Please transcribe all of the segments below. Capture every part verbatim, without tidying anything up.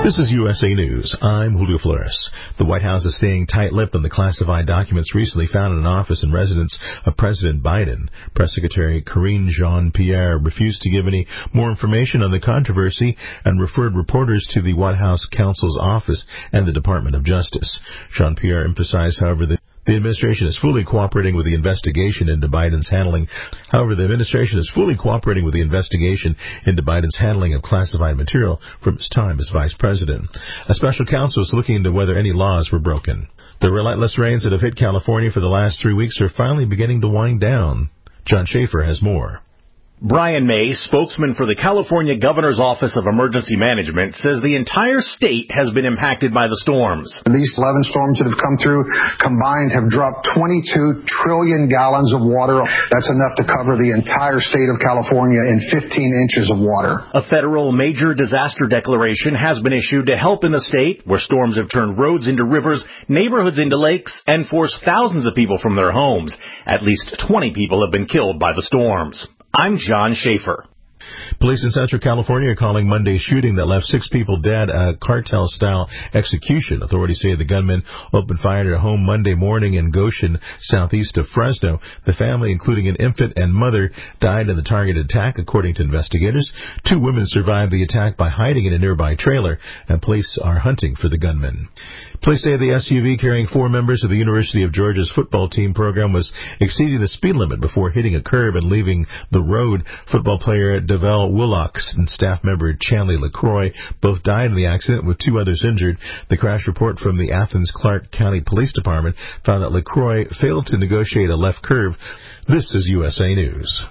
This is U S A News. I'm Julio Flores. The White House is staying tight-lipped on the classified documents recently found in an office and residence of President Biden. Press Secretary Karine Jean-Pierre refused to give any more information on the controversy and referred reporters to the White House counsel's office and the Department of Justice. Jean-Pierre emphasized, however, that The administration is fully cooperating with the investigation into Biden's handling. However, the administration is fully cooperating with the investigation into Biden's handling of classified material from his time as vice president. A special counsel is looking into whether any laws were broken. The relentless rains that have hit California for the last three weeks are finally beginning to wind down. John Schaefer has more. Brian May, spokesman for the California Governor's Office of Emergency Management, says the entire state has been impacted by the storms. These eleven storms that have come through combined have dropped twenty-two trillion gallons of water. That's enough to cover the entire state of California in fifteen inches of water. A federal major disaster declaration has been issued to help in the state, where storms have turned roads into rivers, neighborhoods into lakes, and forced thousands of people from their homes. At least twenty people have been killed by the storms. I'm John Schaefer. Police in Central California are calling Monday's shooting that left six people dead a cartel-style execution. Authorities say the gunman opened fire at a home Monday morning in Goshen, southeast of Fresno. The family, including an infant and mother, died in the targeted attack, according to investigators. Two women survived the attack by hiding in a nearby trailer, and police are hunting for the gunman. Police say the S U V carrying four members of the University of Georgia's football team program was exceeding the speed limit before hitting a curb and leaving the road. Football player Devel Willocks and staff member Chanley LaCroix both died in the accident, with two others injured. The crash report from the Athens-Clarke County Police Department found that LaCroix failed to negotiate a left curve. This is U S A News.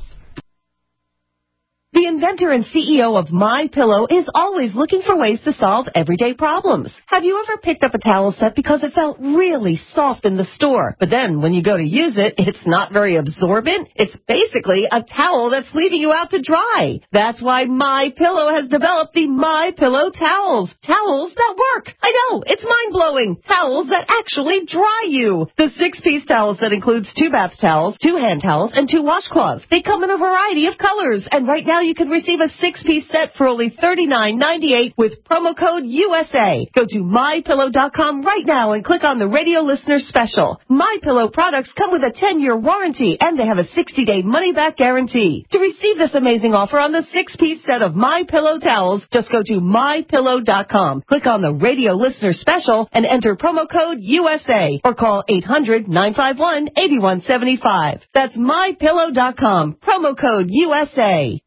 The inventor and C E O of MyPillow is always looking for ways to solve everyday problems. Have you ever picked up a towel set because it felt really soft in the store, but then when you go to use it, it's not very absorbent? It's basically a towel that's leaving you out to dry. That's why MyPillow has developed the MyPillow towels. Towels that work. I know, it's mind-blowing. Towels that actually dry you. The six-piece towel set includes two bath towels, two hand towels, and two washcloths. They come in a variety of colors, and right now you can receive a six-piece set for only thirty-nine ninety-eight with promo code U S A. Go to my pillow dot com right now and click on the radio listener special. MyPillow products come with a ten-year warranty, and they have a sixty-day money-back guarantee. To receive this amazing offer on the six-piece set of MyPillow towels, just go to my pillow dot com, click on the radio listener special, and enter promo code U S A, or call eight hundred nine five one eight one seven five. That's my pillow dot com, promo code U S A.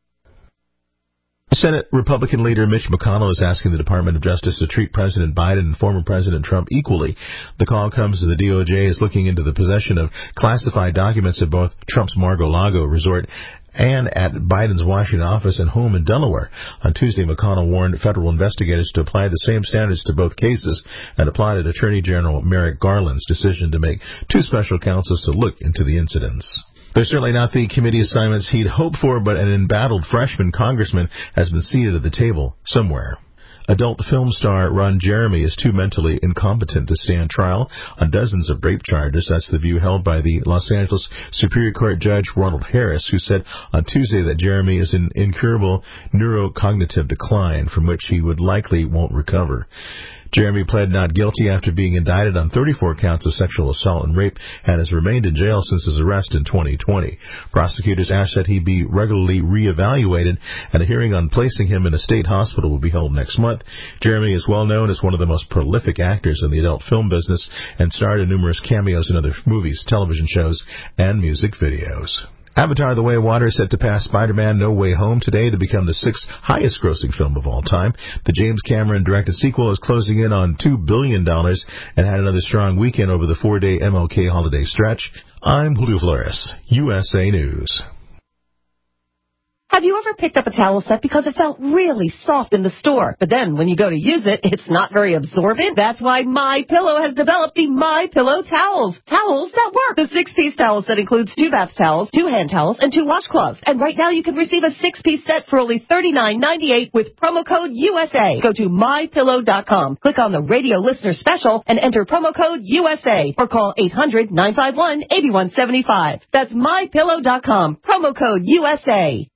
Senate Republican leader Mitch McConnell is asking the Department of Justice to treat President Biden and former President Trump equally. The call comes as the D O J is looking into the possession of classified documents at both Trump's Mar-a-Lago resort and at Biden's Washington office and home in Delaware. On Tuesday, McConnell warned federal investigators to apply the same standards to both cases and applauded Attorney General Merrick Garland's decision to make two special counsels to look into the incidents. They're certainly not the committee assignments he'd hoped for, but an embattled freshman congressman has been seated at the table somewhere. Adult film star Ron Jeremy is too mentally incompetent to stand trial on dozens of rape charges. That's the view held by the Los Angeles Superior Court Judge Ronald Harris, who said on Tuesday that Jeremy is in incurable neurocognitive decline from which he would likely won't recover. Jeremy pled not guilty after being indicted on thirty-four counts of sexual assault and rape and has remained in jail since his arrest in twenty twenty. Prosecutors asked that he be regularly reevaluated, and a hearing on placing him in a state hospital will be held next month. Jeremy is well known as one of the most prolific actors in the adult film business and starred in numerous cameos in other movies, television shows, and music videos. Avatar: The Way of Water is set to pass Spider-Man No Way Home today to become the sixth highest-grossing film of all time. The James Cameron-directed sequel is closing in on two billion dollars and had another strong weekend over the four-day M L K holiday stretch. I'm Julio Flores, U S A News. Have you ever picked up a towel set because it felt really soft in the store, but then when you go to use it, it's not very absorbent? That's why MyPillow has developed the MyPillow towels. Towels that work. The six-piece towel set includes two bath towels, two hand towels, and two washcloths. And right now you can receive a six-piece set for only thirty-nine ninety-eight with promo code U S A. Go to my pillow dot com, click on the radio listener special, and enter promo code U S A, or call eight hundred nine five one eight one seven five. That's my pillow dot com, promo code U S A.